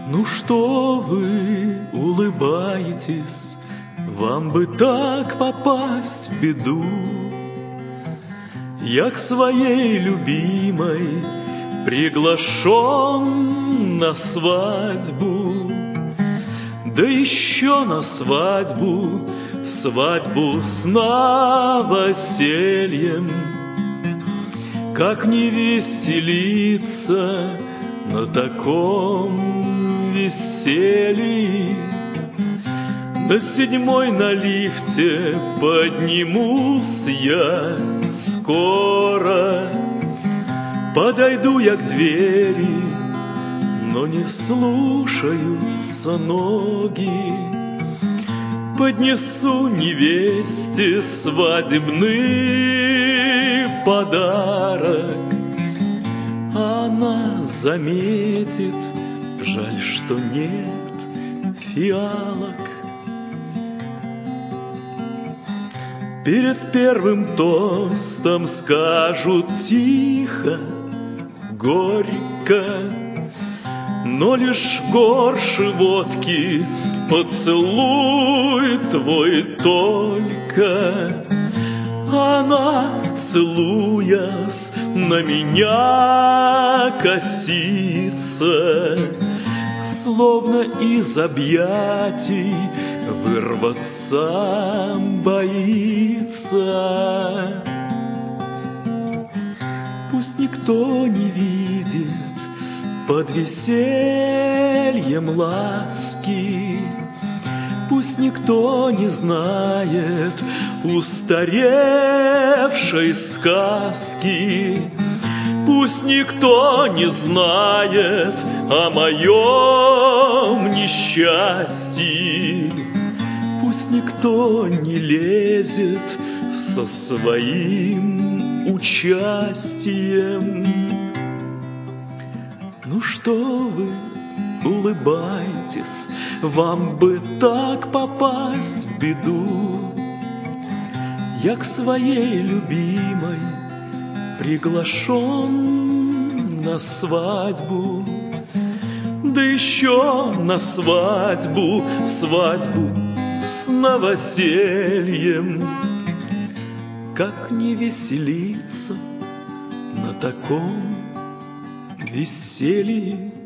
Ну что вы улыбаетесь, вам бы так попасть в беду. Я к своей любимой приглашен на свадьбу, да еще на свадьбу, свадьбу с новосельем. Как не веселиться на таком веселье? На 7-й на лифте поднимусь я скоро. Подойду я к двери, но не слушаются ноги. Поднесу невесте свадебный подарок. Она заметит, жаль, что нет фиалок. Перед первым тостом скажут тихо, горько, но лишь горше водки поцелуй твой только. Она, целуясь, на меня косится, словно из объятий вырваться боится. Пусть никто не видит под весельем ласки, пусть никто не знает устаревшей сказки, пусть никто не знает о моем несчастье, пусть никто не лезет со своим участием. Ну что вы улыбаетесь, вам бы так попасть в беду. Я к своей любимой приглашен на свадьбу, да еще на свадьбу, свадьбу с новосельем. Как не веселиться на таком веселье?